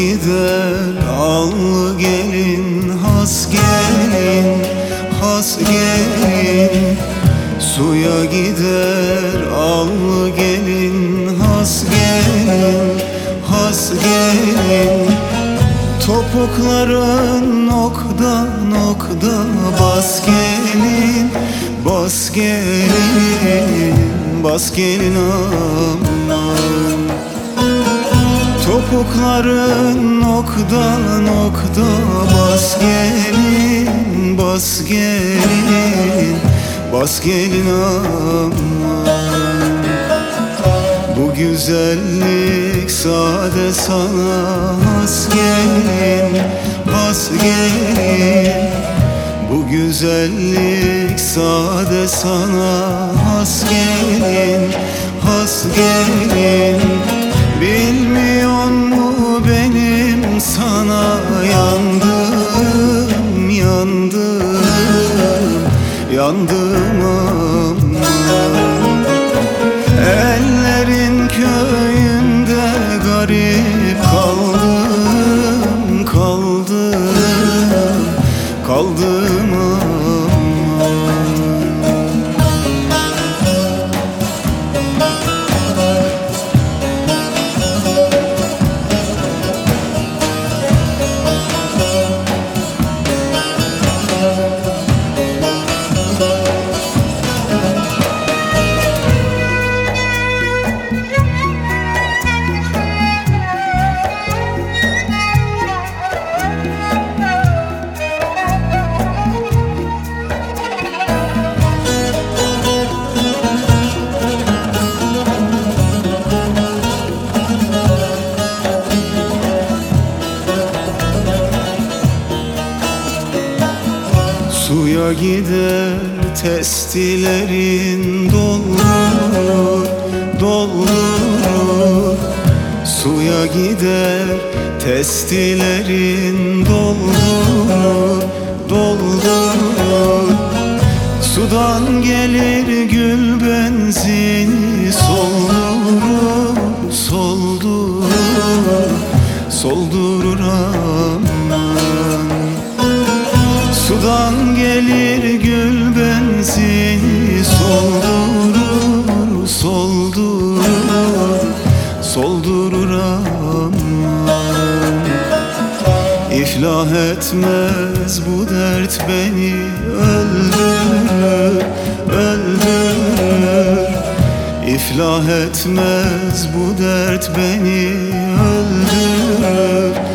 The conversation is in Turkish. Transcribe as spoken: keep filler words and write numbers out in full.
gider al gelin, has gelin, has gelin. Suya gider al gelin, has gelin, has gelin. Topukların nokta nokta, bas gelin, bas gelin, bas gelin aman. Topukların nokta nokta, bas gelin, bas gelin, bas gelin aman. Bu güzellik sade sana has gelin, has gelin. Bu güzellik sade sana has gelin, has gelin. Bilmiyor mu benim sana yandım, yandım, yandım aman. Ellerin köyünde garip kaldım, kaldım, kaldım aman. Suya gider testilerin doldurur, doldurur. Suya gider testilerin doldurur, doldurur. Sudan gelir gül benzini soldurur, soldurur, soldurur aman. Sudan gelir gül benzini soldurur, soldurur, soldurur aman. İflah etmez bu dert beni öldürür, öldürür. İflah etmez bu dert beni öldürür,